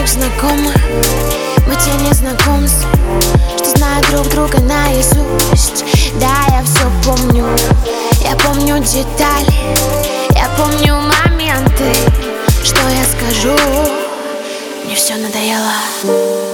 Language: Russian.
знакомы, мы тени знакомств, что знают друг друга наизусть. Да, я все помню, я помню детали, я помню моменты. Что я скажу, мне все надоело.